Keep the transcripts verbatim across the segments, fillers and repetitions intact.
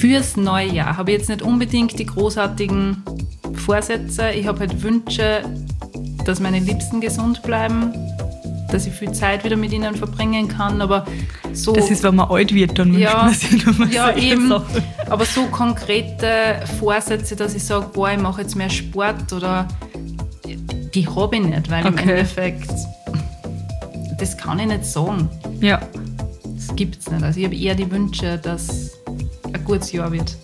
Fürs neue Jahr habe ich jetzt nicht unbedingt die großartigen Vorsätze. Ich habe halt Wünsche, dass meine Liebsten gesund bleiben, dass ich viel Zeit wieder mit ihnen verbringen kann, aber so... Das ist, wenn man alt wird, dann ja, wünscht man sich nochmal ja, eben, Sachen. Aber so konkrete Vorsätze, dass ich sage, boah, ich mache jetzt mehr Sport oder die habe ich nicht, weil Okay. im Endeffekt, das kann ich nicht sagen. Ja. Das gibt es nicht. Also ich habe eher die Wünsche, dass ein gutes Jahr wird.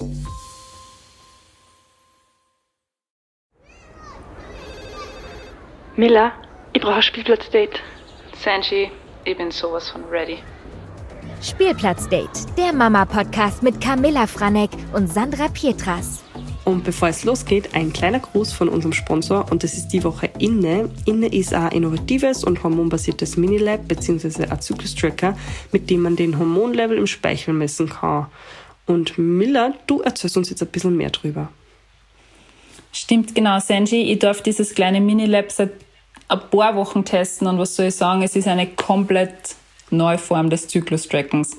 Miller, ich brauche ein Spielplatzdate. Sanji, ich bin sowas von ready. Spielplatzdate, der Mama-Podcast mit Camilla Franek und Sandra Pietras. Und bevor es losgeht, ein kleiner Gruß von unserem Sponsor und das ist die Woche Inne. Inne ist ein innovatives und hormonbasiertes Minilab bzw. ein Zyklus-Tracker, mit dem man den Hormonlevel im Speichel messen kann. Und Miller, du erzählst uns jetzt ein bisschen mehr drüber. Stimmt, genau, Sanji. Ich darf dieses kleine Minilab seit ein paar Wochen testen und was soll ich sagen, es ist eine komplett neue Form des Zyklus-Trackens.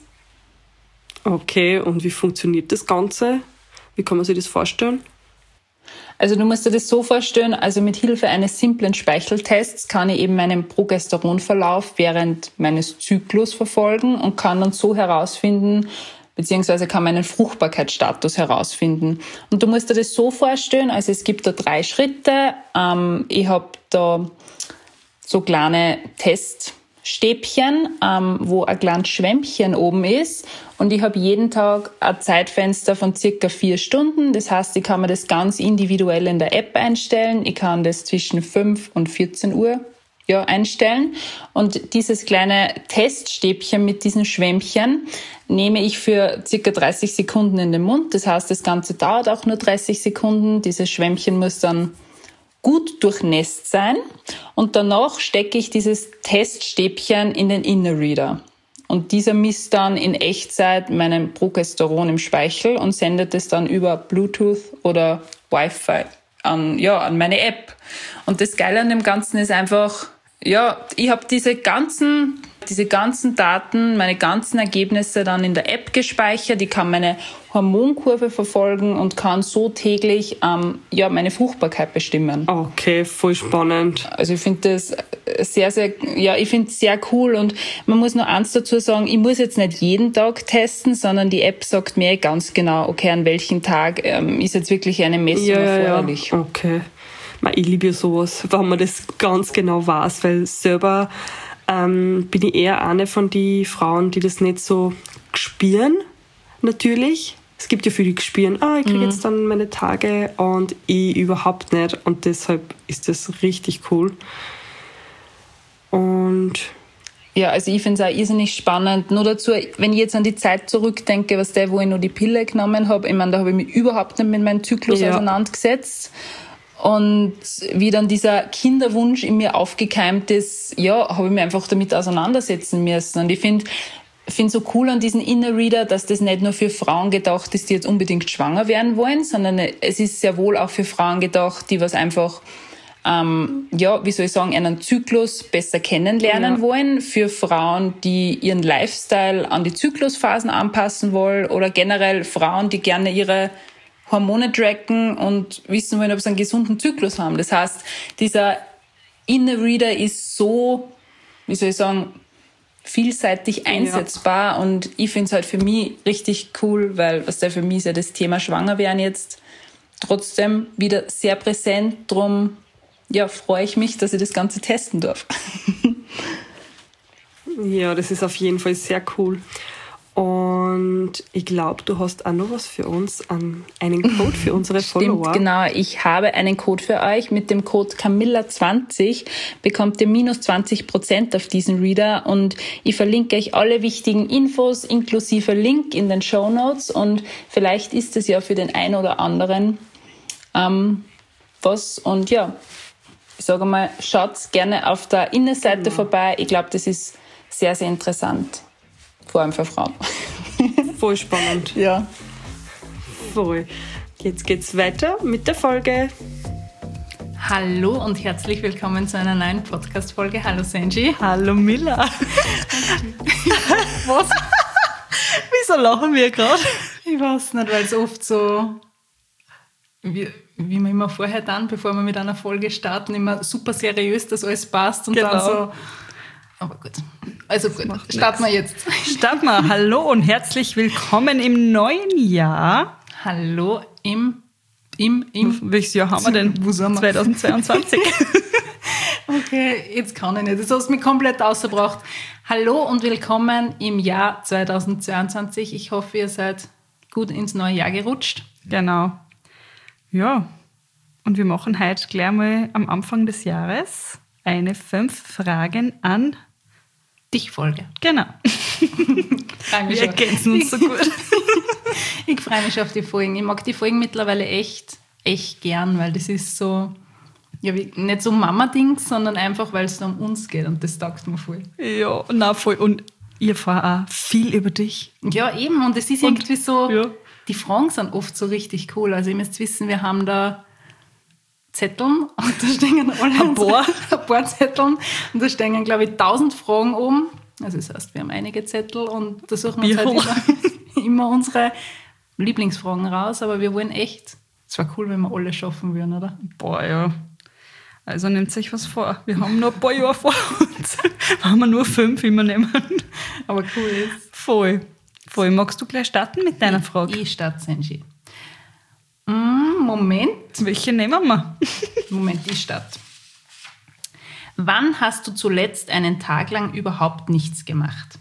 Okay, und wie funktioniert das Ganze? Wie kann man sich das vorstellen? Also du musst dir das so vorstellen, also mit Hilfe eines simplen Speicheltests kann ich eben meinen Progesteronverlauf während meines Zyklus verfolgen und kann dann so herausfinden, beziehungsweise kann meinen Fruchtbarkeitsstatus herausfinden. Und du musst dir das so vorstellen, also es gibt da drei Schritte. Ähm, ich habe da so kleine Teststäbchen, ähm, wo ein kleines Schwämmchen oben ist. Und ich habe jeden Tag ein Zeitfenster von circa vier Stunden. Das heißt, ich kann mir das ganz individuell in der App einstellen. Ich kann das zwischen fünf und vierzehn Uhr ja, einstellen. Und dieses kleine Teststäbchen mit diesen Schwämmchen nehme ich für circa dreißig Sekunden in den Mund. Das heißt, das Ganze dauert auch nur dreißig Sekunden. Dieses Schwämmchen muss dann gut durchnässt sein. Und danach stecke ich dieses Teststäbchen in den Inner-Reader. Und dieser misst dann in Echtzeit meinen Progesteron im Speichel und sendet es dann über Bluetooth oder Wi-Fi an, ja, an meine App. Und das Geile an dem Ganzen ist einfach, ja, ich habe diese ganzen, diese ganzen Daten, meine ganzen Ergebnisse dann in der App gespeichert. Ich kann meine Hormonkurve verfolgen und kann so täglich ähm, ja, meine Fruchtbarkeit bestimmen. Okay, voll spannend. Also ich finde das sehr, sehr, ja, ich finde es sehr cool und man muss noch eins dazu sagen, ich muss jetzt nicht jeden Tag testen, sondern die App sagt mir ganz genau, okay, an welchem Tag ähm, ist jetzt wirklich eine Messung Ja, erforderlich. ja, okay. Ich liebe ja sowas, wenn man das ganz genau weiß, weil selber ähm, bin ich eher eine von den Frauen, die das nicht so spüren, natürlich. Es gibt ja viele, die spüren, ah, ich kriege jetzt dann meine Tage und ich überhaupt nicht. Und deshalb ist das richtig cool. Und ja, also ich finde es auch irrsinnig spannend. Nur dazu, wenn ich jetzt an die Zeit zurückdenke, was der, wo ich nur die Pille genommen habe, ich meine, da habe ich mich überhaupt nicht mit meinem Zyklus Ja. auseinandergesetzt. Und wie dann dieser Kinderwunsch in mir aufgekeimt ist, ja, habe ich mich einfach damit auseinandersetzen müssen. Und ich finde finde so cool an diesen Inner Reader, dass das nicht nur für Frauen gedacht ist, die jetzt unbedingt schwanger werden wollen, sondern es ist sehr wohl auch für Frauen gedacht, die was einfach, ähm, ja, wie soll ich sagen, einen Zyklus besser kennenlernen Ja. wollen, für Frauen, die ihren Lifestyle an die Zyklusphasen anpassen wollen oder generell Frauen, die gerne ihre Hormone tracken und wissen wollen, ob sie einen gesunden Zyklus haben. Das heißt, dieser Inner Reader ist so, wie soll ich sagen, vielseitig einsetzbar ja. Und ich finde es halt für mich richtig cool, weil was da für mich ist ja das Thema Schwangerwerden jetzt trotzdem wieder sehr präsent. Drum ja, freue ich mich, dass ich das Ganze testen darf. Ja, das ist auf jeden Fall sehr cool. Und ich glaube, du hast auch noch was für uns, einen Code für unsere Follower. Stimmt, genau. Ich habe einen Code für euch. Mit dem Code Camilla zwanzig bekommt ihr minus zwanzig Prozent auf diesen Reader. Und ich verlinke euch alle wichtigen Infos inklusive Link in den Shownotes. Und vielleicht ist es ja für den einen oder anderen ähm, was. Und ja, ich sage mal, schaut gerne auf der Innenseite ja. vorbei. Ich glaube, das ist sehr, sehr interessant. Vor allem für Frauen. Voll spannend. Ja. Voll. Jetzt geht's weiter mit der Folge. Hallo und herzlich willkommen zu einer neuen Podcast-Folge. Hallo Sanji. Hallo Miller. Was? Wieso lachen wir gerade? Ich weiß nicht, weil es oft so, wie, wie wir immer vorher dann, bevor wir mit einer Folge starten, immer super seriös, dass alles passt und genau. dann so. Aber gut. Also gut, starten wir jetzt. Starten wir. Hallo und herzlich willkommen im neuen Jahr. Hallo im, im, im. Welches Jahr haben wir denn? Wo sind wir? zweitausendzweiundzwanzig. Okay, jetzt kann ich nicht. Das hast du mich komplett ausgebracht. Hallo und willkommen im Jahr zweitausendzweiundzwanzig. Ich hoffe, ihr seid gut ins neue Jahr gerutscht. Genau. Ja, und wir machen heute gleich mal am Anfang des Jahres eine fünf Fragen an dich Folge. Genau. Wir ergänzen uns so gut. Ich freue mich auf die Folgen. Ich mag die Folgen mittlerweile echt, echt gern, weil das ist so, ja, wie, nicht so Mama-Dings, sondern einfach, weil es da um uns geht und das taugt mir voll. Ja, na voll. Und ihr erfahrt auch viel über dich. Ja, eben. Und es ist und, irgendwie so, ja. Die Fragen sind oft so richtig cool. Also ihr müsst wissen, wir haben da Zetteln und da stehen alle ein paar. ein paar Zetteln und da stehen, glaube ich, tausend Fragen oben. Also das heißt, wir haben einige Zettel und da suchen wir uns halt immer, immer unsere Lieblingsfragen raus, aber wir wollen echt, es wäre cool, wenn wir alle schaffen würden, oder? Boah, ja. Also nehmt sich was vor. Wir haben noch ein paar Jahre vor uns. Haben wir nur fünf immer nehmen. Aber cool ist. Voll. Voll. Magst du gleich starten mit deiner Frage? Ich starte, Senji. Moment. Welche nehmen wir? Moment, ich starte. Wann hast du zuletzt einen Tag lang überhaupt nichts gemacht?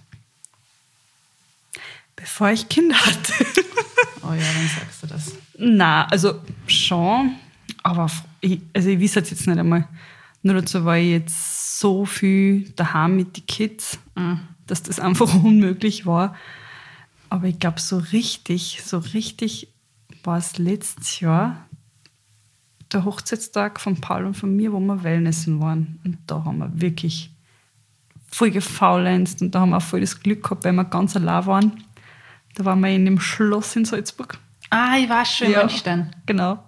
Bevor ich Kinder hatte. Oh ja, dann sagst du das. Na, also schon, aber ich, also ich weiß es jetzt nicht einmal. Nur dazu war ich jetzt so viel daheim mit den Kids, mhm. dass das einfach unmöglich war. Aber ich glaube, so richtig, so richtig war es letztes Jahr der Hochzeitstag von Paul und von mir, wo wir Wellnessen waren. Und da haben wir wirklich voll gefaulenzt und da haben wir auch voll das Glück gehabt, weil wir ganz allein waren. Da waren wir in dem Schloss in Salzburg. Ah, ich war schon ja, in München. Genau.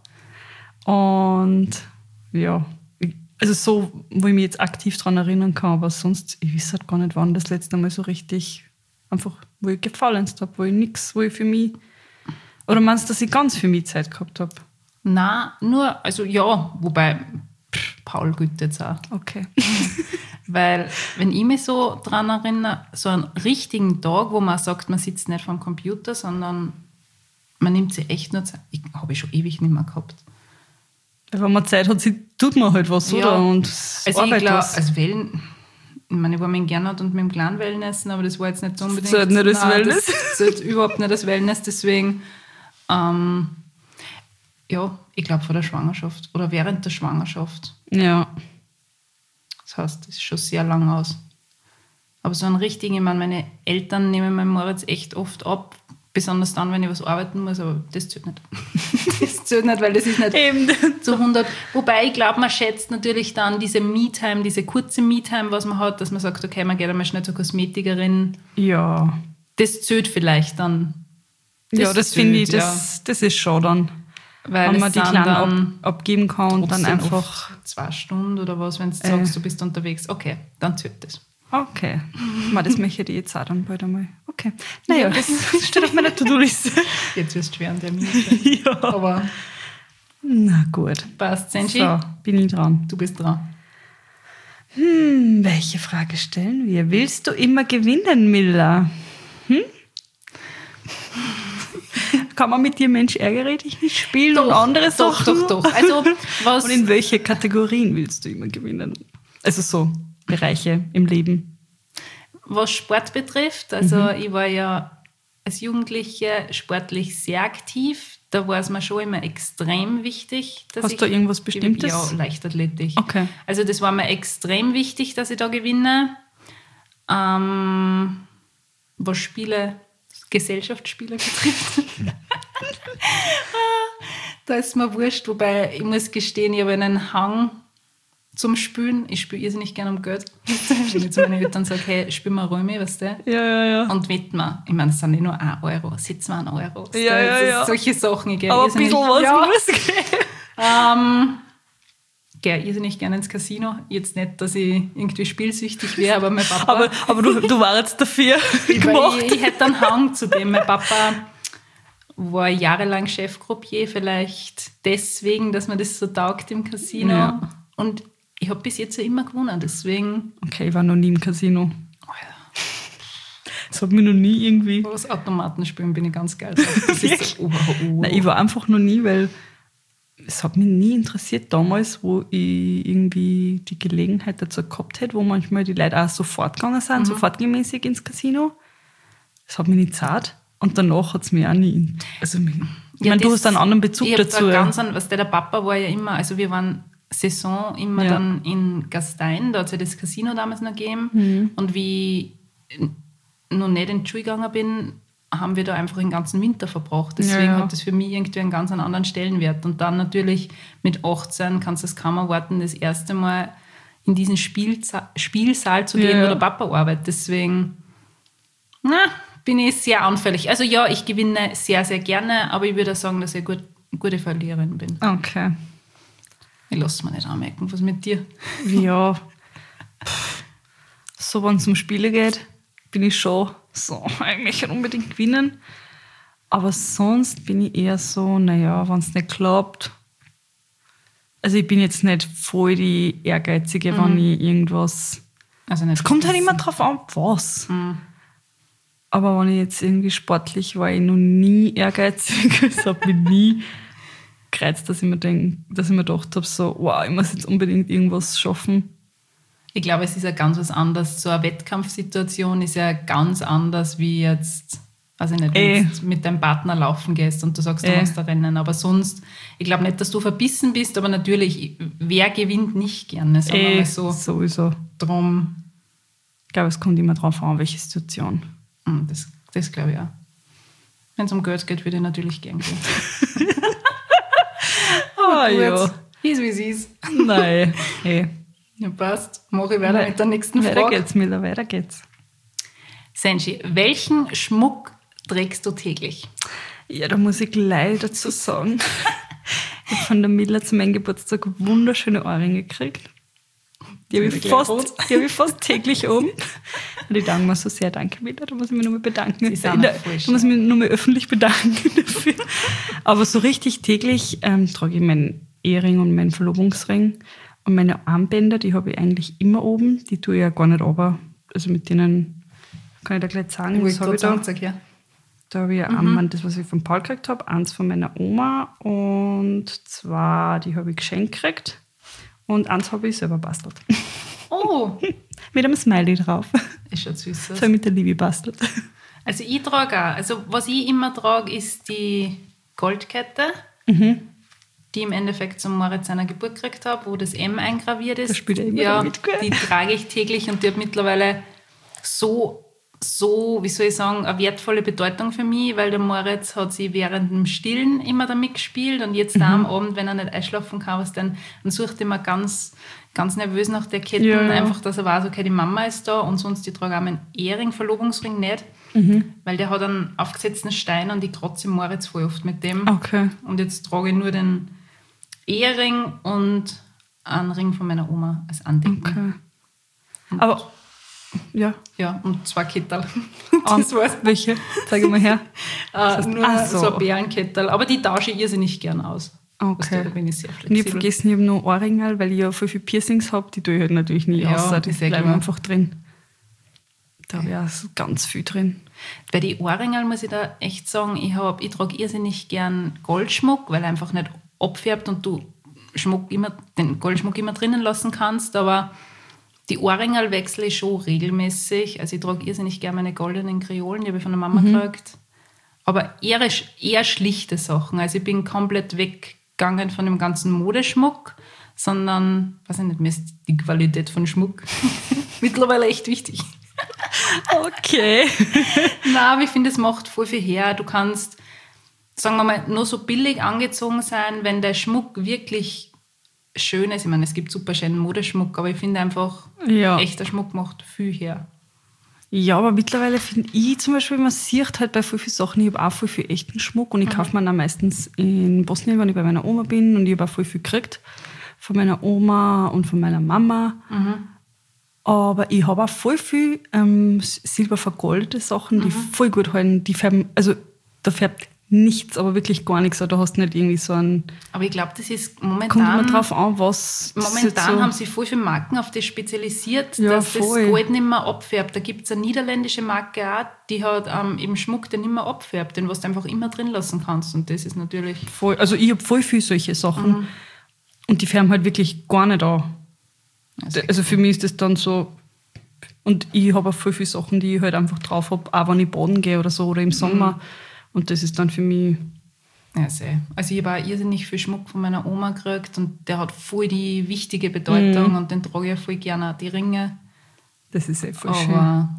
Und ja, also so, wo ich mich jetzt aktiv daran erinnern kann, aber sonst, ich weiß halt gar nicht, wann das letzte Mal so richtig, einfach, wo ich gefaulenzt habe, wo ich nichts, wo ich für mich, oder meinst du, dass ich ganz für mich Zeit gehabt habe? Nein, nur, also ja, wobei, pff, Paul gilt jetzt auch. Okay. Weil, wenn ich mich so daran erinnere, so einen richtigen Tag, wo man sagt, man sitzt nicht vor dem Computer, sondern man nimmt sich echt nur Zeit. Ich habe ich schon ewig nicht mehr gehabt. Weil wenn man Zeit hat, tut man halt was, ja. oder? Und also ich glaube, als Wellen, ich meine, ich war mit dem Gernot und mit dem kleinen Wellnessen, aber das war jetzt nicht so unbedingt. Das zählt nicht als nein, Wellness? Das zählt überhaupt nicht als Wellness, deswegen, ähm, ja, ich glaube vor der Schwangerschaft oder während der Schwangerschaft. Ja. Das heißt, das ist schon sehr lang aus. Aber so einen richtigen, ich meine, meine Eltern nehmen meinen Moritz echt oft ab, besonders dann, wenn ich was arbeiten muss, aber das zählt nicht. Das zählt nicht, weil das ist nicht Eben. zu hundert. Wobei, ich glaube, man schätzt natürlich dann diese Me-Time, diese kurze Me-Time, was man hat, dass man sagt, okay, man geht einmal schnell zur Kosmetikerin. Ja. Das zählt vielleicht dann. Das ja, das finde ich, das, ja. das ist schon dann. Weil wenn man die Kleinen ab, abgeben kann und dann einfach... Zwei Stunden oder was, wenn du äh. sagst, du bist unterwegs. Okay, dann zählt das. Okay. Man, das möchte ich jetzt auch dann bald einmal. Okay. Naja, ja. das steht auf meiner To-Do-Liste. Jetzt wirst du schwer an der Minute. Ja. Aber... Na gut. Passt, Senji. So, bin ich dran. Du bist dran. Hm, welche Frage stellen wir? Willst du immer gewinnen, Miller? Hm? Kann man mit dir Mensch ärgere dich nicht spielen doch, und andere doch, Sachen? Doch, doch, doch. Also, was und in welche Kategorien willst du immer gewinnen? Also so Bereiche im Leben. Was Sport betrifft, also mhm. ich war ja als Jugendliche sportlich sehr aktiv. Da war es mir schon immer extrem wichtig, dass Hast ich... du irgendwas Bestimmtes? Ja, Leichtathletik. Okay. Also das war mir extrem wichtig, dass ich da gewinne. Ähm, was Spiele... Gesellschaftsspiele betrifft. Da ist mir wurscht, wobei ich muss gestehen, ich habe einen Hang zum Spielen. Ich spiele irrsinnig gerne um Geld. Wenn ich zu meinen Eltern sage, hey, spiel mal Römi, weißt du? Ja, ja, ja. Und wetten wir. Ich meine, es sind nicht nur ein Euro, sitzen wir ein Euro. Ja, ja, ja. Solche Sachen. Ich gehe aber ein bisschen was ja. muss gehen. Ähm, gehe irrsinnig gerne ins Casino. Jetzt nicht, dass ich irgendwie spielsüchtig wäre, aber mein Papa... aber aber du, du warst dafür ich, gemacht. Ich, ich hätte einen Hang zu dem. Mein Papa war jahrelang Chefcroupier, vielleicht deswegen, dass mir das so taugt im Casino. Ja. Und ich habe bis jetzt ja immer gewonnen, deswegen... Okay, ich war noch nie im Casino. Oh ja. Das hat mich noch nie irgendwie... Aber das Automatenspielen bin ich ganz geil drauf. Das ist so, oh, oh. Nein, ich war einfach noch nie, weil es hat mich nie interessiert damals, wo ich irgendwie die Gelegenheit dazu gehabt hätte, wo manchmal die Leute auch sofort gegangen sind, mhm. sofort gemäßig ins Casino. Das hat mich nicht zart. Und danach hat es mich auch nie... Also, ich ja, meine, du hast einen anderen Bezug ich dazu. Da ganz an, was der, der Papa war ja immer, also wir waren Saison immer Ja. dann in Gastein, da hat es ja das Casino damals noch gegeben. Mhm. Und wie ich noch nicht in die Schule gegangen bin, haben wir da einfach den ganzen Winter verbracht. Deswegen Ja, ja. hat das für mich irgendwie einen ganz anderen Stellenwert. Und dann natürlich mit achtzehn kannst du es kaum erwarten, das erste Mal in diesen Spielza- Spielsaal zu gehen, Ja. wo der Papa arbeitet. Deswegen, na, bin ich sehr anfällig. Also ja, ich gewinne sehr, sehr gerne, aber ich würde sagen, dass ich eine gut, gute Verliererin bin. Okay. Ich lasse mir nicht anmerken. Was mit dir? Ja. So, wenn es um Spiele geht, bin ich schon so, ich möchte unbedingt gewinnen. Aber sonst bin ich eher so, naja, wenn es nicht klappt. Also ich bin jetzt nicht voll die Ehrgeizige, wenn ich irgendwas... Also nicht Es kommt halt immer drauf an, was. Mhm. Aber wenn ich jetzt irgendwie sportlich war, ich noch nie ehrgeizig. Es hat mich nie gereizt, dass ich mir, denk, dass ich mir gedacht habe, so, wow, ich muss jetzt unbedingt irgendwas schaffen. Ich glaube, es ist ja ganz was anderes. So eine Wettkampfsituation ist ja ganz anders, wie jetzt, weiß ich nicht, wenn Ey. du jetzt mit deinem Partner laufen gehst und du sagst, du Ey. machst da Rennen. Aber sonst, ich glaube nicht, dass du verbissen bist, aber natürlich, wer gewinnt nicht gerne, sagen wir Eh, mal so. sowieso. Drum, Ich glaube, es kommt immer drauf an, welche Situation. hm, das, das glaube ich auch. Wenn es um Geld geht, würde ich natürlich gern gehen. Ah Gut, ist wie es ist. Nein. Hey. Ja, passt. Mache ich weiter mit der nächsten Weiter Frage. geht's, Miller, weiter geht's. Senshi, welchen Schmuck trägst du täglich? Ja, da muss ich gleich dazu sagen, ich habe von der Miller zu meinem Geburtstag wunderschöne Ohrringe gekriegt. Die habe ich, Sind die fast- gleich rot? die hab ich fast täglich um. Und ich danke mir so sehr. Danke, Miller. Da muss ich mich nochmal bedanken. Sie sind In der, auch voll da muss ich mich nochmal öffentlich bedanken dafür. Aber so richtig täglich ähm, trage ich meinen Ehering und meinen Verlobungsring. Und meine Armbänder, die habe ich eigentlich immer oben. Die tue ich ja gar nicht runter. Also mit denen kann ich da gleich sagen, was habe ich da. Sag her. Da habe ich ein Armband, das was ich von Paul gekriegt habe, eins von meiner Oma und zwei, die habe ich geschenkt gekriegt und eins habe ich selber bastelt. Oh, Mit einem Smiley drauf. ist schon süß. Das habe ich mit der Liebe bastelt. Also ich trage auch. Also was ich immer trage, ist die Goldkette, Mhm. die im Endeffekt zum Moritz seiner Geburt gekriegt habe, wo das M eingraviert ist. Da spielt er immer ja, damit, gell? die trage ich täglich und die hat mittlerweile so, so, wie soll ich sagen, eine wertvolle Bedeutung für mich, weil der Moritz hat sie während dem Stillen immer damit gespielt und jetzt Mhm. da am Abend, wenn er nicht einschlafen kann, was dann, dann sucht er immer ganz, ganz nervös nach der Kette, Ja, ja. einfach, dass er weiß, okay, die Mama ist da und sonst, ich trage auch meinen Ehering, Verlobungsring nicht, Mhm. weil der hat einen aufgesetzten Stein und ich kratze im Moritz voll oft mit dem. Okay. Und jetzt trage ich nur den Ehering und einen Ring von meiner Oma als Andenken. Okay. Aber, ja. Ja, und zwei Kettel. Um, Das war's. welche? Zeig mal her. Äh, heißt- nur Ach so. so. ein Perlenkettel. Aber die tausche ich irrsinnig gern aus. Okay. Weißt du, da bin ich sehr Und ich flexibel. habe vergessen, ich habe nur Ohrringe, weil ich ja voll viele Piercings habe. Die tue ich halt natürlich nie Ja, aus. Die ist ja bleiben klar. einfach drin. Da habe ich auch so ganz viel drin. Bei den Ohrringen muss ich da echt sagen, ich, hab, ich trage irrsinnig gern Goldschmuck, weil er einfach nicht abfärbt und du Schmuck immer, den Goldschmuck immer drinnen lassen kannst. Aber die Ohrringe wechsle ich schon regelmäßig. Also ich trage irrsinnig gern meine goldenen Kreolen, die habe ich von der Mama gekriegt. Aber eher, eher schlichte Sachen. Also ich bin komplett weggegangen von dem ganzen Modeschmuck, sondern, weiß ich nicht, mir ist die Qualität von Schmuck mittlerweile echt wichtig. Okay. Nein, aber ich finde, es macht voll viel her. Du kannst, sagen wir mal, nur so billig angezogen sein, wenn der Schmuck wirklich schön ist. Ich meine, es gibt super schönen Modeschmuck, aber ich finde einfach, Ja. echter Schmuck macht viel her. Ja, aber mittlerweile finde ich zum Beispiel, man sieht halt bei voll vielen Sachen, ich habe auch voll viel echten Schmuck und ich kaufe mir dann meistens in Bosnien, wenn ich bei meiner Oma bin und ich habe auch voll viel gekriegt von meiner Oma und von meiner Mama. Aber ich habe auch voll viel ähm, silbervergoldete Sachen, die voll gut halten. Die färben, also da färbt nichts, aber wirklich gar nichts. Da hast du nicht irgendwie so einen... Aber ich glaube, das ist Kommt momentan... immer drauf an, was... Momentan so haben sich voll viele Marken auf das spezialisiert, Ja, dass voll. das Gold nicht mehr abfärbt. Da gibt es eine niederländische Marke auch, die hat ähm, eben Schmuck, der nicht mehr abfärbt, den was du einfach immer drin lassen kannst. Und das ist natürlich... voll, also ich habe voll viel solche Sachen. Mhm. Und die färben halt wirklich gar nicht an. Also, Also für mich ist das dann so... Und ich habe auch voll viele Sachen, die ich halt einfach drauf habe, auch wenn ich baden gehe oder so, oder im Sommer. Mhm. Und das ist dann für mich... ja, sehr. Also ich habe auch irrsinnig viel Schmuck von meiner Oma gekriegt und der hat voll die wichtige Bedeutung Mhm. und den trage ich auch voll gerne, auch die Ringe. Das ist eh voll schön. Aber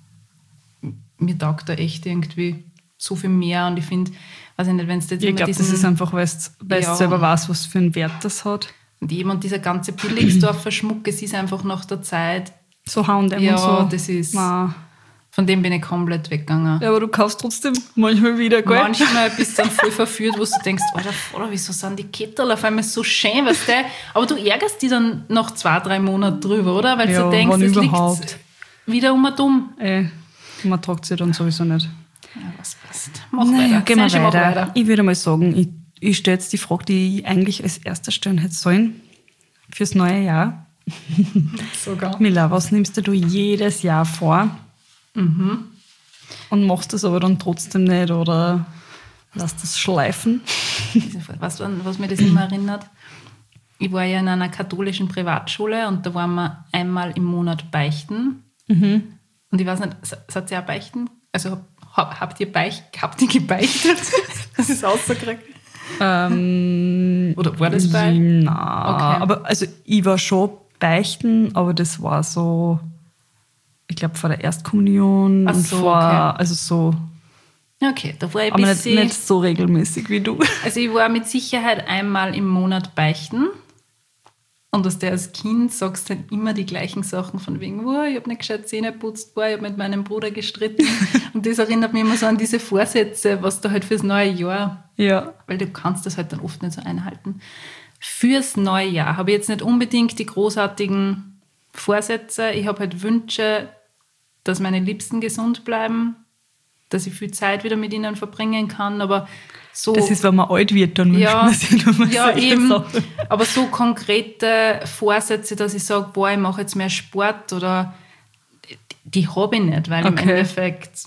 mir taugt da echt irgendwie so viel mehr und ich finde, weiß ich nicht, wenn es jetzt Ich immer glaube, das diesen... ist einfach, weil du Ja. selber weißt, was für einen Wert das hat. Und eben und dieser ganze Billigsdorfer Schmuck, es ist einfach nach der Zeit, So H und M ja, und so. das ist, Nein. von dem bin ich komplett weggegangen. Ja, aber du kaufst trotzdem manchmal wieder, gell? Manchmal bist du dann voll verführt, wo du denkst, Alter, Vater, wieso sind die Kettel auf einmal so schön, weißt du? Aber du ärgerst dich dann nach zwei, drei Monaten drüber, oder? Weil Ja, du denkst, wann es überhaupt. liegt wieder um und um. Ey, man tragt sie dann sowieso nicht. Ja, was passt. Mach Naja, weiter. gehen wir Sanji, mach weiter. Ich würde mal sagen, ich, ich stelle jetzt die Frage, die ich eigentlich als erster stellen hätte sollen, fürs neue Jahr. Sogar. Mila, was nimmst du jedes Jahr vor? Mhm. Und machst das aber dann trotzdem nicht oder lass das schleifen? Weißt du, was mir das immer erinnert? Ich war ja in einer katholischen Privatschule und da waren wir einmal im Monat beichten. Mhm. Und ich weiß nicht, seid ihr auch beichten? Also hab, habt, ihr beicht, habt ihr gebeichtet? Das ist rausgekriegt. Ähm, Oder war das bei? Nein, Okay. aber also ich war schon beichten, aber das war so, ich glaube vor der Erstkommunion Ach und so, vor, okay. also so, Okay, da war ich ein aber nicht, bisschen... nicht so regelmäßig wie du. Also ich war mit Sicherheit einmal im Monat beichten. Und aus der als Kind sagst du halt immer die gleichen Sachen von wegen, oh, ich habe nicht gescheit Zähne geputzt, boah, ich habe mit meinem Bruder gestritten. Und das erinnert mich immer so an diese Vorsätze, was du halt fürs neue Jahr, Ja. weil du kannst das halt dann oft nicht so einhalten. Fürs neue Jahr habe ich jetzt nicht unbedingt die großartigen Vorsätze. Ich habe halt Wünsche, dass meine Liebsten gesund bleiben, dass ich viel Zeit wieder mit ihnen verbringen kann, aber so... Das ist, wenn man alt wird, dann wünscht Ja, man sich nochmal ja solche eben. Sachen. Aber so konkrete Vorsätze, dass ich sage, boah, ich mache jetzt mehr Sport oder die habe ich nicht, weil im Okay. Endeffekt,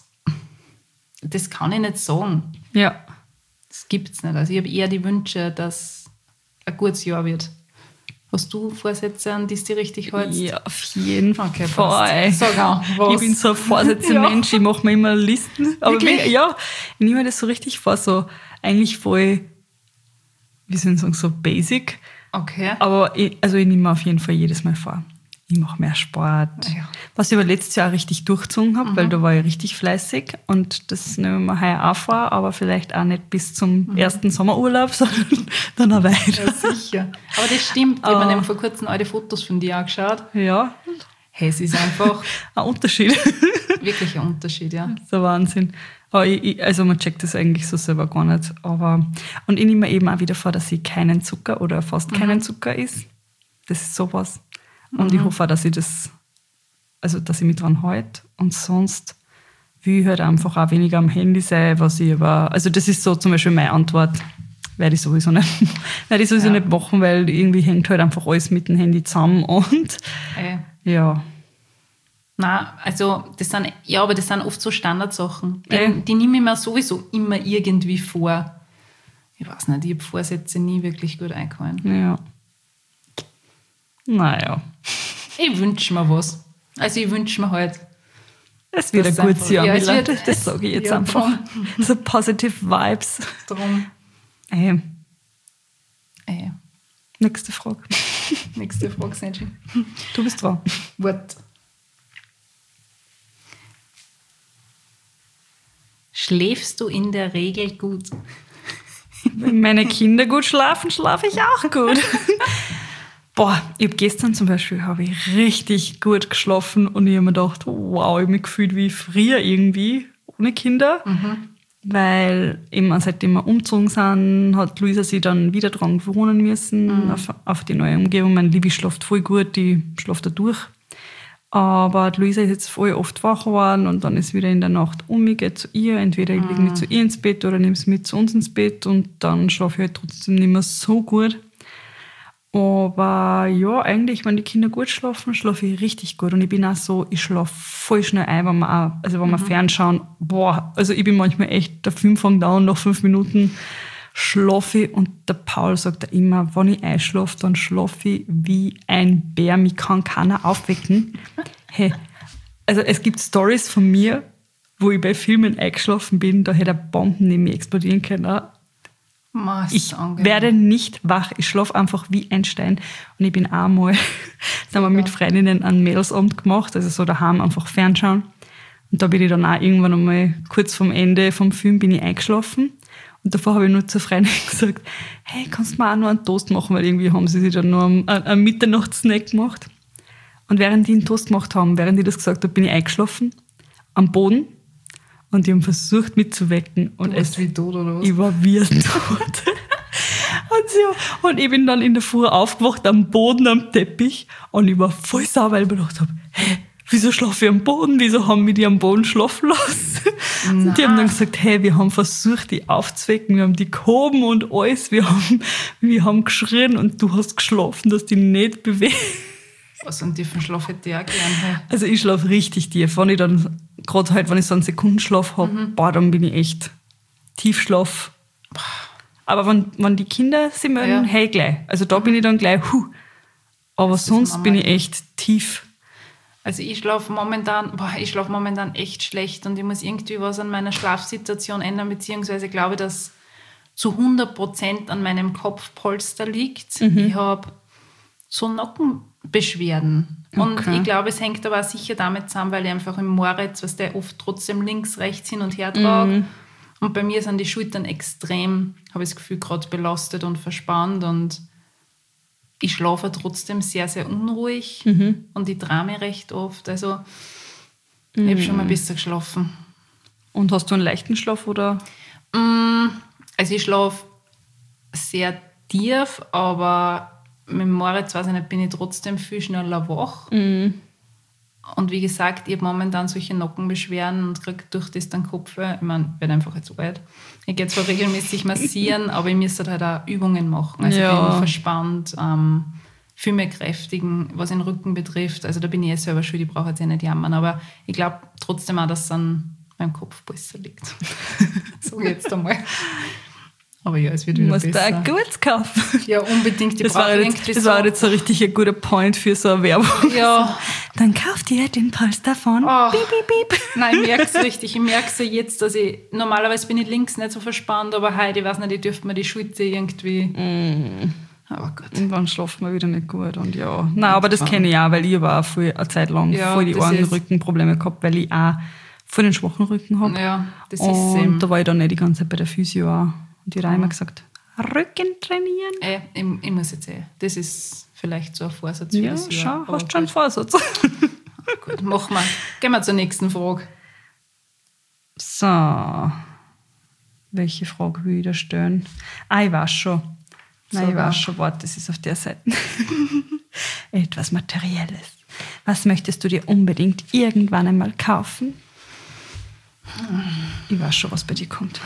das kann ich nicht sagen. Ja. Das gibt es nicht. Also ich habe eher die Wünsche, dass ein gutes Jahr wird. Hast du Vorsätze, an die du dich richtig hältst? Ja, auf jeden Fall. Okay, Voll. passt. Sag auch, was? Ich bin so ein Vorsätze-Mensch, ich mache mir immer Listen. Aber Wirklich? wie, ja, ich nehme mir das so richtig vor, so eigentlich voll, wie soll ich sagen, so basic. Okay. Aber ich, also ich nehme mir auf jeden Fall jedes Mal vor. Ich mache mehr Sport. Ja. Was ich aber letztes Jahr richtig durchgezogen habe, Mhm. weil da war ich richtig fleißig. Und das nehme ich mir heuer auch vor, aber vielleicht auch nicht bis zum Mhm. ersten Sommerurlaub, sondern dann auch weiter. Ja, sicher. Aber das stimmt. Ich habe Ah. mir nämlich vor kurzem alte Fotos von dir angeschaut. Ja, Hey, es ist einfach ein Unterschied. wirklich ein Unterschied, ja. Das ist der Wahnsinn. Aber ich, ich, also man checkt das eigentlich so selber gar nicht. Aber, und ich nehme mir eben auch wieder vor, dass ich keinen Zucker oder fast keinen Zucker isst. Das ist sowas. Und ich hoffe auch, dass ich das, also dass ich mich dran halte. Und sonst will ich halt einfach auch weniger am Handy sein, was ich aber, also das ist so zum Beispiel meine Antwort. Werde ich sowieso nicht, werde ich sowieso Ja. nicht machen, weil irgendwie hängt halt einfach alles mit dem Handy zusammen und Ey. ja. Nein, also das sind, ja, aber das sind oft so Standardsachen. Die, Ja. die nehme ich mir sowieso immer irgendwie vor. Ich weiß nicht, ich habe Vorsätze nie wirklich gut eingehalten. Ja. Naja. Ich wünsche mir was. Also ich wünsche mir halt, Es wird Das ein ist gutes einfach- Jahr, ja, es Mila. wird- Das, das sage ich jetzt ja, einfach. So positive Vibes. drum. Ey, Ey, nächste Frage. nächste Frage, Sanji. Du bist dran. Wort. Schläfst du in der Regel gut? Wenn meine Kinder gut schlafen, schlafe ich auch gut. Boah, ich habe gestern zum Beispiel habe ich richtig gut geschlafen und ich habe mir gedacht, wow, ich habe mich gefühlt wie früher irgendwie ohne Kinder. Weil eben seitdem wir umgezogen sind, hat Luisa sich dann wieder dran gewohnen müssen, auf, auf die neue Umgebung. Mein Libi schläft voll gut, die schläft da durch. Aber die Luisa ist jetzt voll oft wach geworden und dann ist wieder in der Nacht umgeht zu ihr. Entweder ich lege mich zu ihr ins Bett oder nehme sie mit zu uns ins Bett und dann schlafe ich halt trotzdem nicht mehr so gut. Aber ja, eigentlich, wenn die Kinder gut schlafen, schlafe ich richtig gut. Und ich bin auch so, ich schlafe voll schnell ein, wenn wir auch, also wenn wir mhm. fernschauen. Boah, also ich bin manchmal echt, der Film fängt an, nach fünf Minuten schlafe ich. Und der Paul sagt da immer, wenn ich einschlafe, dann schlafe ich wie ein Bär. Mich kann keiner aufwecken. Hey, also es gibt Stories von mir, wo ich bei Filmen eingeschlafen bin, da hätte eine Bombe neben mir explodieren können. Mast ich angenehm. werde nicht wach, ich schlafe einfach wie ein Stein. Und ich bin einmal, da haben wir mit Freundinnen einen Mädelsabend gemacht, also so daheim einfach fernschauen. Und da bin ich dann auch irgendwann einmal, kurz vorm Ende vom Film, bin ich eingeschlafen. Und davor habe ich nur zur Freundin gesagt, hey, kannst du mir auch noch einen Toast machen? Weil irgendwie haben sie sich dann noch einen, einen Mitternachtssnack gemacht. Und während die einen Toast gemacht haben, während ich das gesagt habe, bin ich eingeschlafen, am Boden. Und die haben versucht mitzuwecken. Und du warst es, wie tot, oder was? Ich war wie tot. und, so, und ich bin dann in der Früh aufgewacht, am Boden, am Teppich. Und ich war voll sauer, weil ich mir gedacht habe, hey, wieso schlafe ich am Boden? Wieso haben wir die am Boden schlafen lassen? Nein. Und die haben dann gesagt, hey, wir haben versucht, die aufzuwecken. Wir haben die gehoben und alles. Wir haben, wir haben geschrien und du hast geschlafen, dass die nicht bewegen. Was einen tiefen Schlaf hätte ich auch gern. Hey. Also ich schlafe richtig tief. Wenn ich dann, gerade halt, wenn ich so einen Sekundenschlaf habe, mhm. boah, dann bin ich echt Tiefschlaf. Aber wenn, wenn die Kinder sie mögen, ja. hey, gleich. Also da bin ich dann gleich, huh. Aber das sonst bin ich echt tief. Also ich schlafe momentan, boah, ich schlafe momentan echt schlecht und ich muss irgendwie was an meiner Schlafsituation ändern, beziehungsweise glaube, dass zu hundert Prozent an meinem Kopfpolster liegt. Mhm. Ich habe so Nackenbeschwerden. Und okay. ich glaube, es hängt aber auch sicher damit zusammen, weil ich einfach im Moritz, was der oft trotzdem links, rechts hin und her trage. Mhm. Und bei mir sind die Schultern extrem, habe ich das Gefühl, gerade belastet und verspannt. Und ich schlafe trotzdem sehr, sehr unruhig. Mhm. Und ich drehe mich recht oft. Also mhm. ich habe schon mal besser geschlafen. Und hast du einen leichten Schlaf, oder? Also ich schlafe sehr tief, aber mit Moritz, weiß ich nicht, bin ich trotzdem viel schneller wach. Mhm. Und wie gesagt, ich habe momentan solche Nackenbeschwerden und kriege durch das dann Kopfweh. Ich meine, ich werde einfach jetzt so alt. Ich gehe zwar regelmäßig massieren, aber ich müsste halt auch Übungen machen. Also ja. ich bin verspannt, ähm, viel mehr kräftigen, was den Rücken betrifft. Also da bin ich eh selber schuld, ich brauche jetzt eh nicht jammern. Aber ich glaube trotzdem auch, dass es an meinem Kopf besser liegt. So jetzt einmal. Aber ja, es wird wieder besser. Du musst da ein Gutes kaufen. Ja, unbedingt. Das war, jetzt, das war jetzt so richtig ein guter Point für so eine Werbung. Ja. Dann kauft ihr den Polster von oh. Piep, piep, piep. Nein, ich merke es richtig. Ich merke es jetzt, dass ich, normalerweise bin ich links nicht so verspannt, aber heute, ich weiß nicht, ich dürfte mir die Schulter irgendwie... Mm. Aber Gott. Und dann schlaft man wieder nicht gut. Und ja. Nein, aber das kenne ich auch, weil ich aber auch voll, eine Zeit lang ja, voll die Ohren-Rückenprobleme gehabt, weil ich auch voll den schwachen Rücken habe. Ja, das ist Und eben. da war ich dann nicht die ganze Zeit bei der Physio auch. Und die hat immer gesagt, Rücken trainieren. Äh, ich, ich muss jetzt eh. Das ist vielleicht so ein Vorsatz für ja, das Jahr. Ja, schau, hast schon einen Vorsatz. Gut, machen wir. Gehen wir zur nächsten Frage. So. Welche Frage will ich da stellen? Ah, ich weiß schon. Nein, so, ich weiß schon. Warte, das ist auf der Seite. Etwas Materielles. Was möchtest du dir unbedingt irgendwann einmal kaufen? Hm. Ich weiß schon, was bei dir kommt.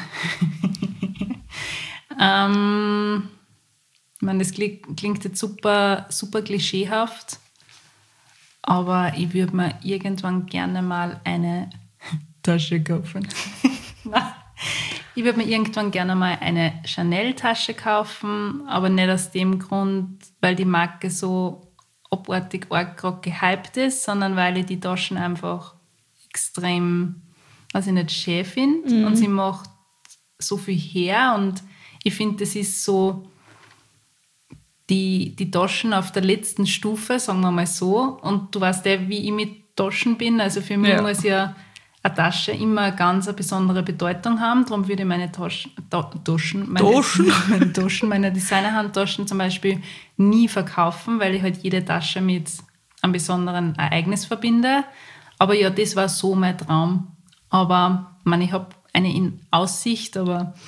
ähm, ich meine, das klingt, klingt jetzt super, super klischeehaft, aber ich würde mir irgendwann gerne mal eine Tasche kaufen. Nein. Ich würde mir irgendwann gerne mal eine Chanel-Tasche kaufen, aber nicht aus dem Grund, weil die Marke so abartig arg gerade gehypt ist, sondern weil ich die Taschen einfach extrem, weiß ich nicht, schön finde. Mhm. Und sie macht so viel her und ich finde, das ist so die, die Taschen auf der letzten Stufe, sagen wir mal so. Und du weißt ja, wie ich mit Taschen bin, also für mich ja. muss ja eine Tasche immer eine ganz eine besondere Bedeutung haben. Darum würde ich meine Taschen, Ta- Taschen, meine, Taschen? meine Taschen, meine Designerhandtaschen zum Beispiel nie verkaufen, weil ich halt jede Tasche mit einem besonderen Ereignis verbinde. Aber ja, das war so mein Traum. Aber ich meine, ich habe eine in Aussicht, aber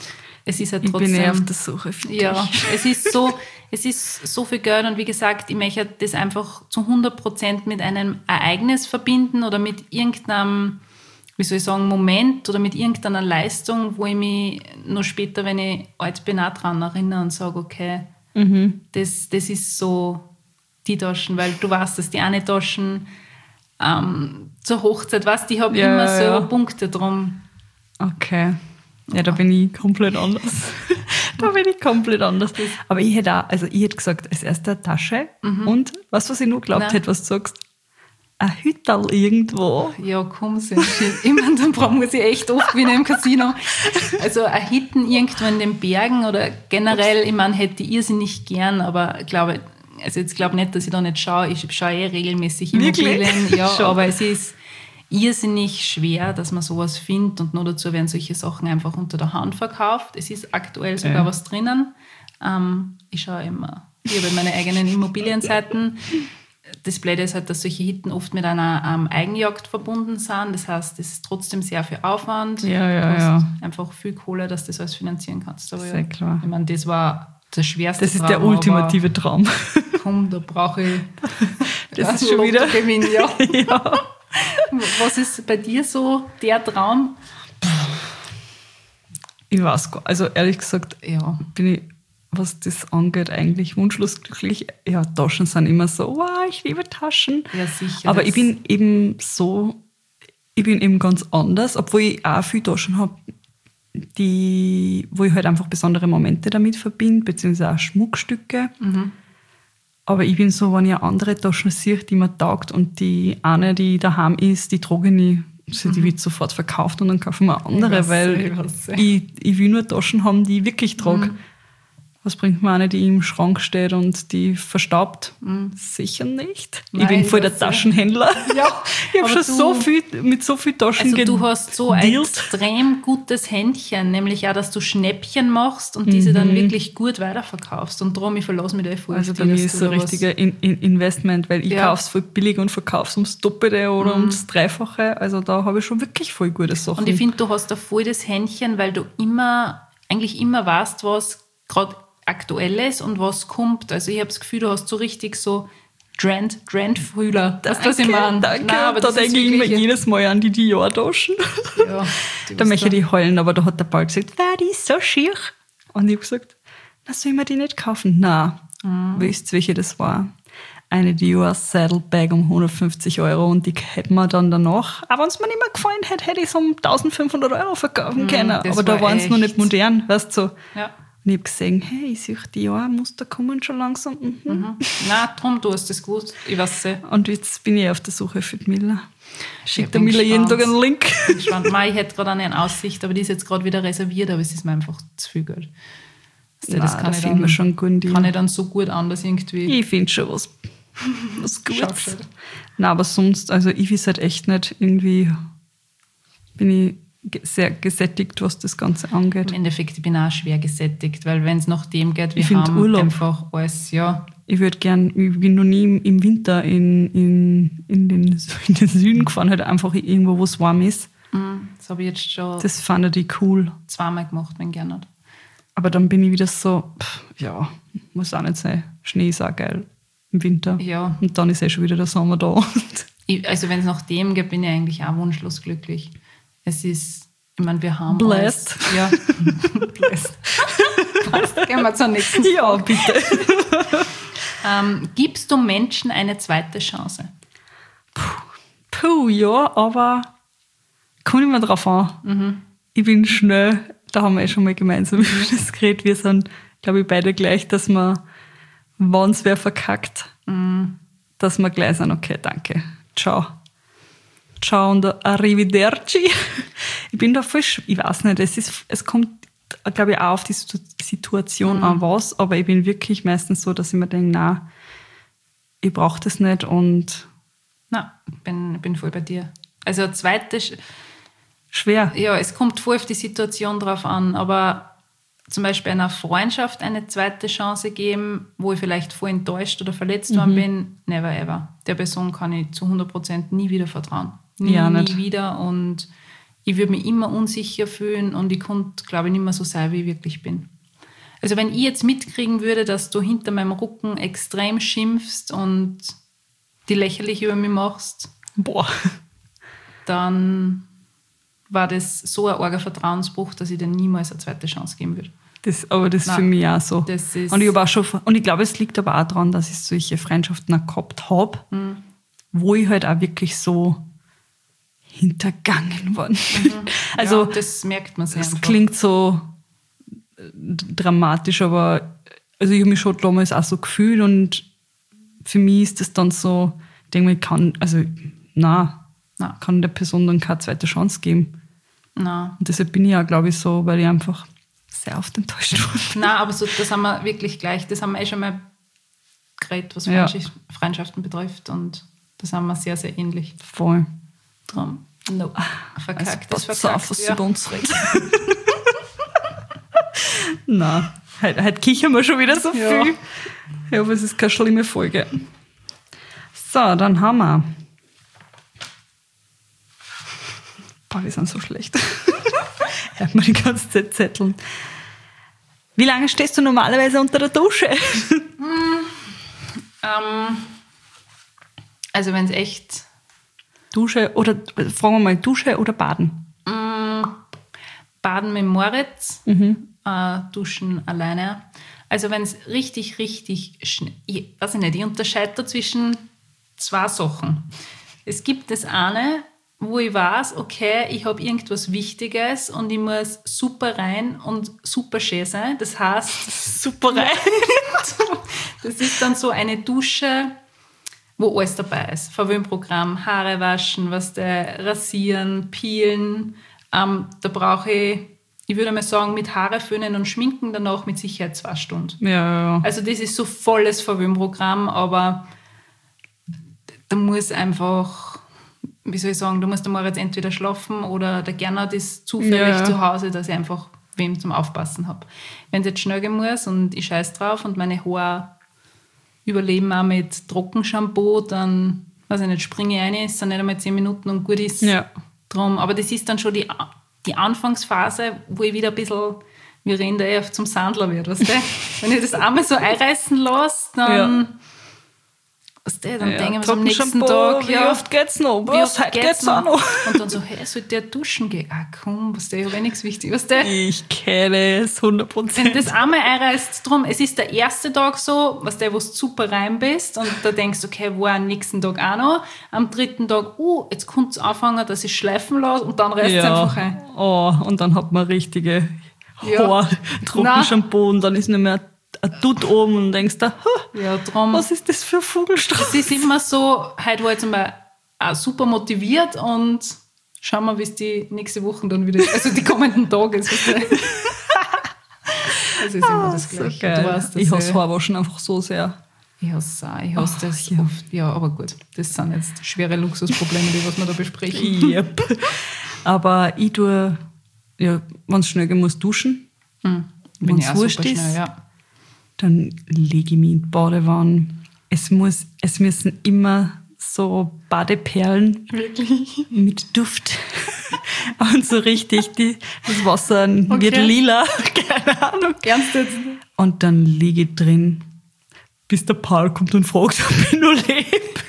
es ist ja Ich trotzdem... bin eh auf der Suche für dich. Ja, es ist so, es ist so viel Geld und wie gesagt, ich möchte das einfach zu hundert Prozent mit einem Ereignis verbinden oder mit irgendeinem, wie soll ich sagen, Moment oder mit irgendeiner Leistung, wo ich mich noch später, wenn ich alt bin, auch daran erinnere und sage, okay, mhm. das, das ist so die Taschen, weil du weißt, dass die eine Taschen ähm, zur Hochzeit, weißt, die haben ja, immer so ja. Punkte drum. Okay. Ja, da bin ich komplett anders. da bin ich komplett anders. Aber ich hätte auch, also ich hätte gesagt, als erste eine Tasche mhm. und weißt du, was ich nur geglaubt hätte, was du sagst? Ein Hütterl irgendwo. Ja, komm, so ich meine, dann brauchen wir sie echt oft wie in einem Casino. Also ein Hitten irgendwo in den Bergen oder generell, ich meine, hätte ich irrsinnig gern, aber ich glaube, also jetzt glaube nicht, dass ich da nicht schaue. Ich schaue eh regelmäßig Immobilien. Ja, aber es ist irrsinnig schwer, dass man sowas findet und nur dazu werden solche Sachen einfach unter der Hand verkauft. Es ist aktuell sogar ja. was drinnen. Ähm, ich schaue immer, ich habe meine eigenen Immobilienseiten. Das Blöde ist halt, dass solche Hitten oft mit einer ähm, Eigenjagd verbunden sind. Das heißt, es ist trotzdem sehr viel Aufwand. Ja, ja, du hast ja. einfach viel Kohle, dass du das alles finanzieren kannst. Aber sehr ja, klar. Ich meine, das war das schwerste Das ist Traum, der ultimative Traum. Komm, da brauche ich das ja, ist schon wieder Gewinn, ja. ja. Was ist bei dir so der Traum? Ich weiß gar nicht. Also ehrlich gesagt ja. bin ich, was das angeht, eigentlich wunschlos glücklich. Ja, Taschen sind immer so, wow, ich liebe Taschen. Ja, sicher. Aber ich bin eben so, ich bin eben ganz anders, obwohl ich auch viele Taschen habe, die, wo ich halt einfach besondere Momente damit verbinde, beziehungsweise auch Schmuckstücke. Mhm. Aber ich bin so, wenn ich eine andere Tasche sehe, die mir taugt und die eine, die daheim ist, die trage ich nicht. Also die wird sofort verkauft und dann kaufen wir andere, ich weil ich, ich, ich will nur Taschen haben, die ich wirklich trage. Mhm. Was bringt mir eine, die im Schrank steht und die verstaubt? Mhm. Sicher nicht. Nein, ich bin voll der Taschenhändler. Ja, ich habe schon du, so viel, mit so vielen Taschen Also du hast so ein extrem gutes Händchen, nämlich auch, dass du Schnäppchen machst und diese mhm. dann wirklich gut weiterverkaufst. Und darum, ich verlasse mich da voll. Also bei mir ist so ein richtiger in, in Investment, weil ich ja. kaufe es voll billig und verkaufe es ums Doppelte oder mhm. ums Dreifache. Also da habe ich schon wirklich voll gute Sachen. Und ich finde, du hast da voll das Händchen, weil du immer, eigentlich immer weißt, was gerade Aktuelles und was kommt. Also ich habe das Gefühl, du hast so richtig so Trend, Trendfühler. Das ist das ich meine. Danke, Nein, aber da denke ich immer jedes Mal an die Dior-Taschen. Ja, da möchte ich die heulen, aber da hat der Paul gesagt, wow, die ist so schier. Und ich habe gesagt, na, soll man die nicht kaufen? Nein. Mhm. Wisst ihr, welche das war? Eine Dior Saddlebag um hundertfünfzig Euro und die hätten wir dann danach, aber wenn es mir nicht mehr gefallen hätte, hätte ich es um eintausendfünfhundert Euro verkaufen mhm, können. Aber da waren es noch nicht modern, weißt du. So. Ja. Und ich habe gesehen, hey, ich sehe die Jahrmuster kommen schon langsam. Mhm. Mhm. Nein, darum, du hast das gewusst. Ich weiß es. Und jetzt bin ich auf der Suche für die Miller. Schickt der Miller jeden Tag einen Link. Ich, ich hätte gerade eine Aussicht, aber die ist jetzt gerade wieder reserviert, aber es ist mir einfach zu viel Geld. Nein, das kann, ich dann, schon gut kann ich dann so gut anders irgendwie. Ich finde schon was, was Gutes. Nein, aber sonst, also ich weiß halt echt nicht, irgendwie bin ich sehr gesättigt, was das Ganze angeht. Im Endeffekt, ich bin auch schwer gesättigt, weil wenn es nach dem geht, wir ich haben Urlaub. einfach alles, ja. Ich würde gern, ich bin noch nie im Winter in, in, in, den, in den Süden gefahren, halt einfach irgendwo, wo es warm ist. Das habe ich jetzt schon das fand ich cool. zweimal gemacht, wenn gerne nicht. Aber dann bin ich wieder so, pff, ja, muss auch nicht sein. Schnee ist auch geil im Winter. Ja. Und dann ist eh schon wieder der Sommer da. Ich, also wenn es nach dem geht, bin ich eigentlich auch wunschlos glücklich. Es ist, ich meine, wir haben Blessed. Alles, ja, blessed. Passt, gehen wir zur nächsten Frage. Ja, bitte. ähm, gibst du Menschen eine zweite Chance? Puh, Puh ja, aber kommt immer drauf an. Mhm. Ich bin schnell, da haben wir eh schon mal gemeinsam über das geredet. Wir sind, glaube ich, beide gleich, dass wir, wenn es wer verkackt, mhm. dass wir gleich sagen, okay, danke, ciao. Ciao und arrivederci. Ich bin da voll, ich weiß nicht, es, ist, es kommt, glaube ich, auch auf die Situation mhm. an was, aber ich bin wirklich meistens so, dass ich mir denke, nein, ich brauche das nicht und... Nein, ich bin, bin voll bei dir. Also eine zweite... Schwer. Ja, es kommt voll auf die Situation drauf an, aber zum Beispiel einer Freundschaft eine zweite Chance geben, wo ich vielleicht voll enttäuscht oder verletzt mhm. worden bin, never ever. Der Person kann ich zu hundert Prozent nie wieder vertrauen. Nie, ja, nie wieder und ich würde mich immer unsicher fühlen und ich konnte, glaube ich, nicht mehr so sein, wie ich wirklich bin. Also wenn ich jetzt mitkriegen würde, dass du hinter meinem Rücken extrem schimpfst und die lächerlich über mich machst, boah, dann war das so ein arger Vertrauensbruch, dass ich dir niemals eine zweite Chance geben würde. Das, aber das ist Nein, für mich auch so. das ist- Und ich, hab auch schon, und ich glaube, es liegt aber auch daran, dass ich solche Freundschaften auch gehabt habe, Mhm. wo ich halt auch wirklich so hintergangen worden bin. Also ja, das merkt man sehr das einfach. klingt so äh, dramatisch, aber also ich habe mich schon damals auch so gefühlt und für mich ist das dann so, ich denke mir, ich kann, also na, Nein. kann der Person dann keine zweite Chance geben. Nein. Und deshalb bin ich auch, glaube ich, so, weil ich einfach sehr oft enttäuscht wurde. Nein, aber so, das haben wir wirklich gleich, das haben wir eh schon mal geredet, was Ja. Freundschaft, Freundschaften betrifft und das haben wir sehr, sehr ähnlich. Voll. Drum, no, verkackt, Also, das pass auf, verkackt. was Ja. sie über uns redet. Nein, heute, heute kichern wir schon wieder so Ja. viel. Ja, aber es ist keine schlimme Folge. So, dann haben wir. Boah, wir sind so schlecht. Hört man die ganze Zeit zetteln. Wie lange stehst du normalerweise unter der Dusche? Ähm, also wenn es echt Dusche oder, fragen wir mal, Dusche oder Baden? Baden mit Moritz, äh, Duschen alleine. Also wenn es richtig, richtig schnell, ich weiß nicht, ich unterscheide da zwischen zwei Sachen. Es gibt das eine, wo ich weiß, okay, ich habe irgendwas Wichtiges und ich muss super rein und super schön sein. Das heißt, Super rein. das ist dann so eine Dusche, wo alles dabei ist. Verwöhnprogramm, Haare waschen, was der rasieren, peelen. Ähm, da brauche ich, ich würde mal sagen, mit Haare föhnen und schminken danach mit Sicherheit zwei Stunden. Ja, ja, ja. Also das ist so volles Verwöhnprogramm, aber da muss einfach, wie soll ich sagen, da muss der Moritz entweder schlafen oder der Gernot ist zufällig Ja. zu Hause, dass ich einfach wem zum Aufpassen habe. Wenn es jetzt schnell gehen muss und ich scheiß drauf und meine Haare überleben auch mit Trockenshampoo, dann, weiß ich nicht, springe ich rein, ist dann nicht einmal zehn Minuten und gut ist. Ja. Drum. Aber das ist dann schon die, die Anfangsphase, wo ich wieder ein bisschen, wir reden da eher zum Sandler wird, weißt du? Wenn ich das einmal so einreißen lasse, dann, weißt du, dann Ja, denke ich mir so am nächsten Trockenschampo, Tag, wie ja, oft geht's noch? wie Was, oft heute geht's auch noch? noch? Und dann so, hey, sollte der duschen gehen? Ah komm, weißt du, ich habe eh nichts Wichtiges, weißt du? Ich kenne es, hundert Wenn Prozent. das einmal einreißt, drum, es ist der erste Tag so, was der, wo du super rein bist und da denkst du, okay, war am nächsten Tag auch noch. Am dritten Tag, uh, jetzt kommt es anfangen, dass ich schleifen lasse und dann reißt es einfach ein. Oh, und dann hat man richtige Ja. Haartrockenshampoo und dann ist nicht mehr ein Dutt oben und denkst da, huh, Ja, drum, was ist das für ein Vogelstrauß? es ist immer so, heute war ich zum Beispiel auch super motiviert und schauen wir, wie es die nächste Woche dann wieder, also die kommenden Tage ist. Weißt du? Das ist immer das So Gleiche. geil. Du weißt, dass ich hasse ich- Haarwaschen einfach so sehr. Ich hasse es auch. Ich hasse Ach, das ja. oft. Ja, aber gut. Das sind jetzt schwere Luxusprobleme, die was wir da besprechen. Yep. Aber ich tue, ja, wenn es schnell gehen muss, duschen. Hm. Wenn Bin es ich auch wurscht super ist, schnell, ja. dann lege ich mich in die Badewanne. Es, muss, es müssen immer so Badeperlen Wirklich? mit Duft. Und so richtig, die, das Wasser Okay. wird lila. Keine Ahnung. Ernst jetzt? Und dann liege ich drin, bis der Paul kommt und fragt, ob ich noch lebe.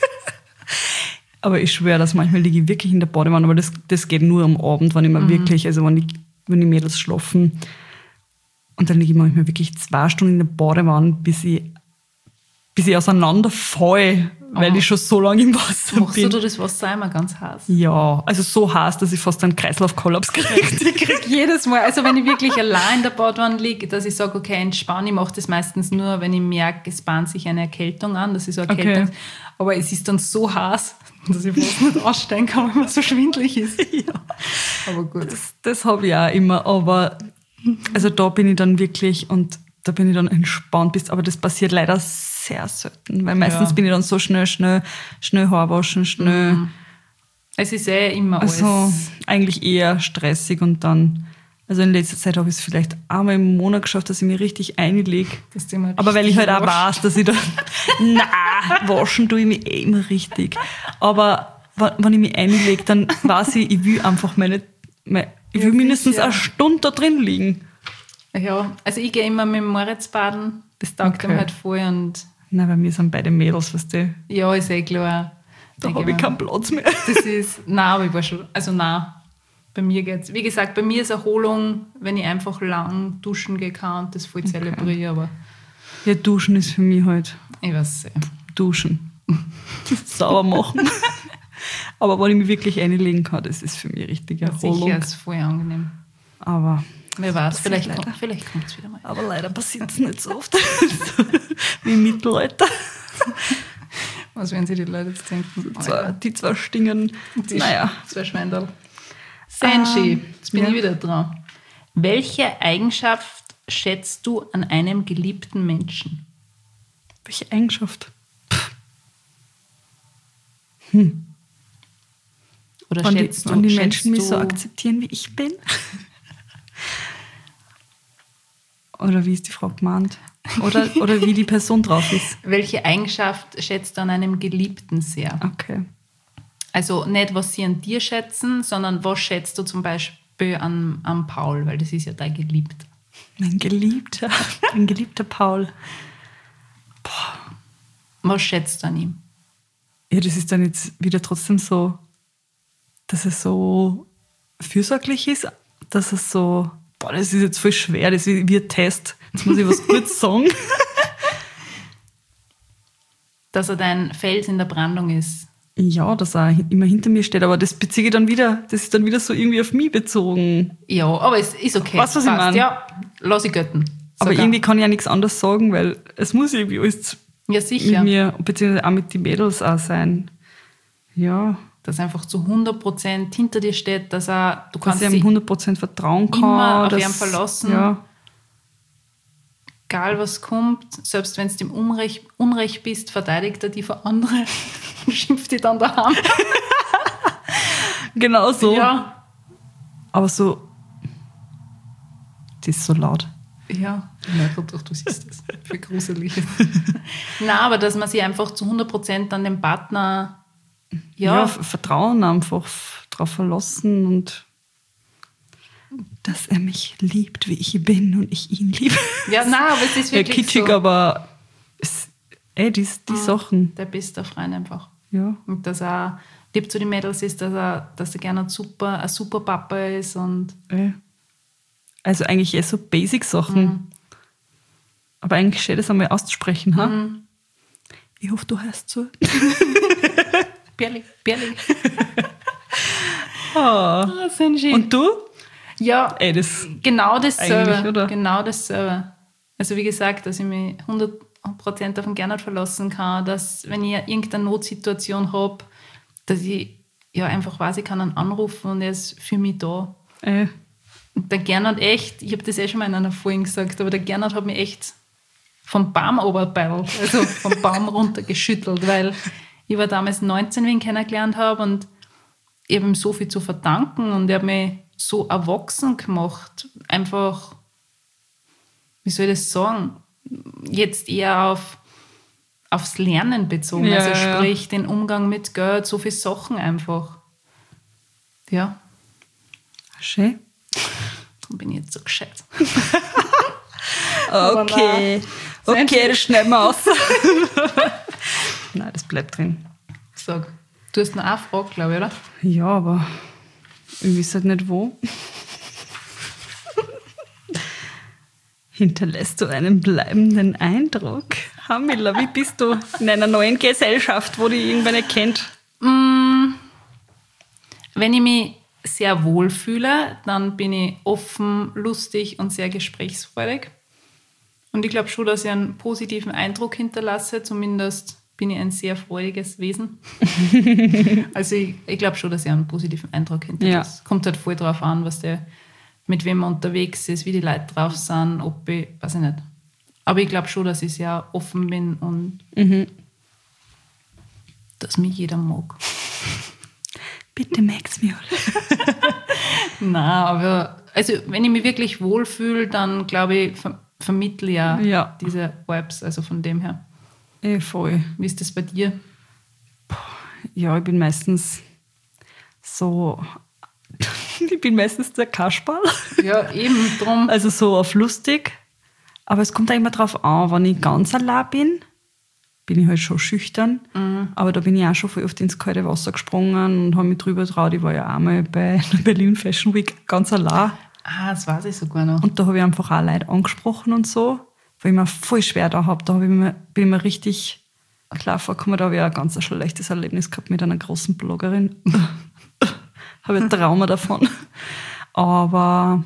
Aber ich schwöre, dass manchmal liege ich wirklich in der Badewanne, aber das, das geht nur am Abend, wenn ich mir wirklich, also wenn, ich, wenn die Mädels schlafen. Und dann liege ich manchmal wirklich zwei Stunden in der Badewanne, bis ich, bis ich auseinanderfalle, weil Oh. ich schon so lange im Wasser Machst bin. du das Wasser immer ganz heiß? Ja, also so heiß, dass ich fast einen Kreislaufkollaps kriege. Ich krieg jedes Mal, also wenn ich wirklich allein in der Badwanne liege, dass ich sage, okay, entspann. Ich mache das meistens nur, wenn ich merke, es bahnt sich eine Erkältung an, das ist so eine Okay. Erkältung. Aber es ist dann so heiß, dass ich fast nicht aussteigen kann, weil mir so schwindelig ist. Ja. Aber gut. Das, das habe ich auch immer, aber also da bin ich dann wirklich und da bin ich dann entspannt bis, aber das passiert leider sehr selten, weil meistens Ja. bin ich dann so schnell, schnell, schnell Haar waschen, schnell, Es ist eh immer alles. also eigentlich eher stressig und dann, also in letzter Zeit habe ich es vielleicht einmal im Monat geschafft, dass ich mich richtig einlege. dass du immer Aber weil ich halt richtig auch waschst. weiß, dass ich dann, na, waschen tue ich mich eh immer richtig. Aber wenn wenn ich mich einlege, dann weiß ich, ich will einfach meine Weil ich will Ja, mindestens sicher. eine Stunde da drin liegen. Ja, also ich gehe immer mit dem Moritz baden. Das taugt Okay. ihm halt voll und Nein, bei mir sind beide Mädels, weißt du. ja, ist eh klar. Da Denk habe ich mir, keinen Platz mehr. Das ist, nein, aber ich war schon, also nein, bei mir geht's. Wie gesagt, bei mir ist Erholung, wenn ich einfach lang duschen gehen kann und das voll zelebriere, aber Ja, duschen ist für mich halt ich weiß nicht. duschen. Sauber machen. Aber wenn ich mich wirklich reinlegen kann, das ist für mich richtig Erholung. Sicher ist voll angenehm. Aber, Wer weiß, vielleicht, leider. kommt, vielleicht kommt es wieder mal. aber leider passiert es nicht so oft. Wie im Mittelalter. Was werden sich die Leute jetzt denken? Zwei, die zwei Stingen. Die Naja. Zwei Schweindel. Senshi, Ähm, jetzt bin ja. ich wieder dran. Welche Eigenschaft schätzt du an einem geliebten Menschen? Welche Eigenschaft? Oder Wenn die, schätzt wenn du, die schätzt Menschen mich du, so akzeptieren, wie ich bin? Oder wie ist die Frau gemeint? Oder, oder wie die Person drauf ist? welche Eigenschaft schätzt du an einem Geliebten sehr? Okay. Also nicht, was sie an dir schätzen, sondern was schätzt du zum Beispiel an, an Paul, weil das ist ja dein Geliebter. Mein Geliebter, mein geliebter Paul. Was schätzt du an ihm? Ja, das ist dann jetzt wieder trotzdem so, dass er so fürsorglich ist, dass er so, boah, das ist jetzt voll schwer, das ist wie ein Test. Jetzt muss ich was kurz sagen. Dass er dein Fels in der Brandung ist. Ja, dass er immer hinter mir steht, aber das beziehe ich dann wieder, das ist dann wieder so irgendwie auf mich bezogen. Ja, aber es ist okay. Weißt du, was ich Passt. meine? Ja, lass ich götten. Aber Sogar. irgendwie kann ich ja nichts anderes sagen, weil es muss irgendwie alles Ja, mit sicher. mir, beziehungsweise auch mit den Mädels auch sein. Ja, Dass er einfach zu hundert Prozent hinter dir steht, dass er, du dass kannst ich sie, ihm hundert Prozent vertrauen kann. immer auf dass, ihn verlassen. Ja, egal was kommt, selbst wenn du im Unrecht, Unrecht bist, verteidigt er die vor andere und schimpft die dann daheim. genau so. Ja, Aber so, das ist so laut. ja. Nein, doch, du siehst das. Für gruselig. Nein, aber dass man sich einfach zu hundert Prozent an den Partner, Ja, ja, f- Vertrauen einfach darauf verlassen und dass er mich liebt, wie ich bin und ich ihn liebe. ja, nein, aber es ist Ja, wirklich kitschig, so. aber es, ey, die, die Sachen. Der beste Freund einfach. Ja. Und dass er lieb zu den Mädels ist, dass er, dass er gerne ein super, ein super Papa ist und Ey. Also eigentlich eher so Basic-Sachen. Mhm. Aber eigentlich schön, das einmal auszusprechen. Ha? Ich hoffe, du hörst zu. Perli, Perli. Ah. Ah, sind schön. Und du? Ja, Ey, das genau dasselbe. Eigentlich, oder? Genau dasselbe. Also wie gesagt, dass ich mich hundert Prozent auf den Gernot verlassen kann, dass wenn ich irgendeine Notsituation habe, dass ich ja einfach weiß, ich kann ihn anrufen und er ist für mich da. ey, Und der Gernot echt, ich habe das eh schon mal in einer Folge gesagt, aber der Gernot hat mich echt vom Baum runtergebeitelt, also vom Baum runter geschüttelt, weil ich war damals neunzehn, wenn ich ihn kennengelernt habe und ich habe ihm so viel zu verdanken und er hat mich so erwachsen gemacht. Einfach, wie soll ich das sagen, jetzt eher auf, aufs Lernen bezogen. Ja, also ja. sprich, den Umgang mit Geld, so viele Sachen einfach. Ja, schön. darum bin ich jetzt so gescheit. Okay. nein. Okay, das schneiden wir aus. Nein, das bleibt drin. Sag, du hast noch eine Frage, glaube ich, oder? Ja, aber ich weiß halt nicht wo. Hinterlässt du einen bleibenden Eindruck? Hamila, wie bist du in einer neuen Gesellschaft, wo die irgendwann nicht kennt? Wenn ich mich sehr wohl fühle, dann bin ich offen, lustig und sehr gesprächsfreudig. Und ich glaube schon, dass ich einen positiven Eindruck hinterlasse. Zumindest bin ich ein sehr freudiges Wesen. Also ich, ich glaube schon, dass ich einen positiven Eindruck hinterlasse. Ja. Kommt halt voll drauf an, was der, mit wem man unterwegs ist, wie die Leute drauf sind, ob ich, weiß ich nicht. Aber ich glaube schon, dass ich sehr offen bin und dass mich jeder mag. Bitte mag's mir alle. Nein, aber also wenn ich mich wirklich wohlfühle, dann glaube ich, ver vermittle ich ja, Ja. diese Vibes, also von dem her. Eh, voll. Wie ist das bei dir? Ja, ich bin meistens so Ich bin meistens der Kasperl. Ja, eben drum. Also so auf lustig. Aber es kommt eigentlich mal drauf an, wenn ich ganz allein bin, bin ich halt schon schüchtern. Mhm. Aber da bin ich auch schon voll oft ins kalte Wasser gesprungen und habe mich drüber getraut. Ich war ja einmal bei der Berlin Fashion Week ganz allein. Ah, das weiß ich sogar noch. Und da habe ich einfach auch Leute angesprochen und so, weil ich mir voll schwer da habe. Da hab ich mir, bin ich mir richtig klar vorgekommen. Da habe ich auch ein ganz schlechtes Erlebnis gehabt mit einer großen Bloggerin. Habe ein Trauma davon. Aber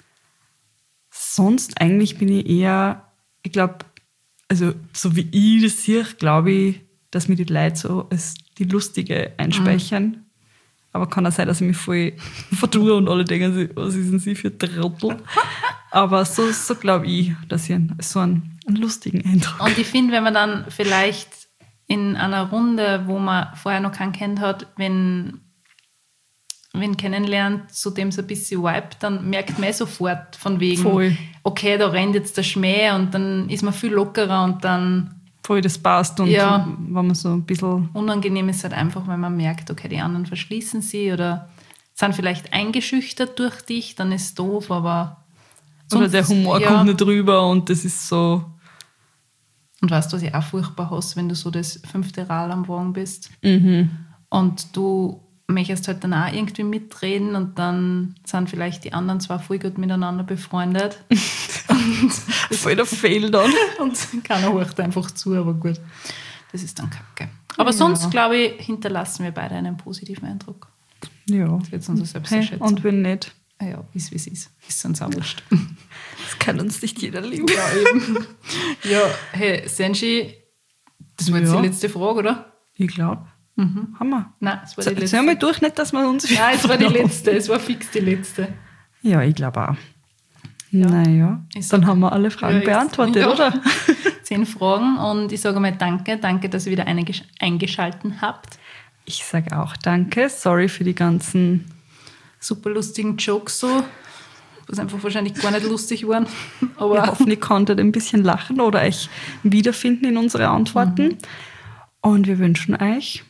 sonst eigentlich bin ich eher, ich glaube, also so wie ich das sehe, glaube ich, dass mir die Leute so als die Lustige einspeichern. Mhm. Aber kann auch sein, dass ich mich voll vertue und alle denken, was ist denn sie für Trottel? Aber so, so glaube ich, dass ich einen, so einen, einen lustigen Eindruck. Und ich finde, wenn man dann vielleicht in einer Runde, wo man vorher noch keinen kennt hat, wenn wenn kennenlernt, zu dem so ein bisschen vibet, dann merkt man sofort von wegen, voll. Okay, da rennt jetzt der Schmäh und dann ist man viel lockerer und dann... Voll, das passt und ja, wenn man so ein bisschen... Unangenehm ist halt einfach, wenn man merkt, okay, die anderen verschließen sie oder sind vielleicht eingeschüchtert durch dich, dann ist es doof, aber... Oder der Humor ja. kommt nicht rüber und das ist so... Und weißt du, was ich auch furchtbar hasse, wenn du so das fünfte Rad am Wagen bist mhm. und du möchtest halt dann auch irgendwie mitreden und dann sind vielleicht die anderen zwei voll gut miteinander befreundet. und voll der Fail dann. Und keiner hört einfach zu, aber gut. Das ist dann kacke. Aber ja. sonst, glaube ich, hinterlassen wir beide einen positiven Eindruck. Ja. Das wird unsere Selbsteinschätzung. Hey, und wenn nicht? Ah ja, ist wie es ist. Ist uns auch wurscht. Das kann uns nicht jeder lieben. Ja, eben. Ja, hey, Senshi, das war jetzt ja. die letzte Frage, oder? Ich glaube. Mhm. Haben wir. Nein, es war die letzte. Sehen wir durch, nicht, dass wir uns... Nein, es war die letzte. Es war fix die letzte. Ja, ich glaube auch. Ja. Naja, dann haben wir alle Fragen ja, beantwortet, ja. oder? Zehn Fragen und ich sage mal danke. Danke, dass ihr wieder eingeschaltet habt. Ich sage auch danke. Sorry für die ganzen... super lustigen Jokes so, was einfach wahrscheinlich gar nicht lustig waren. Aber wir hoffen, ihr konntet ein bisschen lachen oder euch wiederfinden in unsere Antworten. Mhm. Und wir wünschen euch...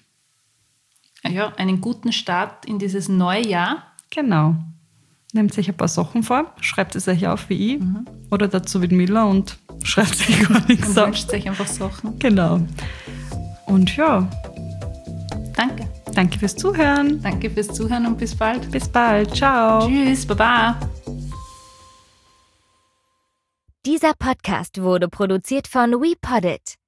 Ja, einen guten Start in dieses neue Jahr. Genau. Nehmt euch ein paar Sachen vor, schreibt es euch auf wie ich mhm. oder dazu wie Miller und schreibt euch gar nichts auf. Wünscht euch einfach Sachen. Genau. Und ja. Danke. Danke fürs Zuhören. Danke fürs Zuhören und bis bald. Bis bald. Ciao. Tschüss. Baba. Dieser Podcast wurde produziert von WePoddit.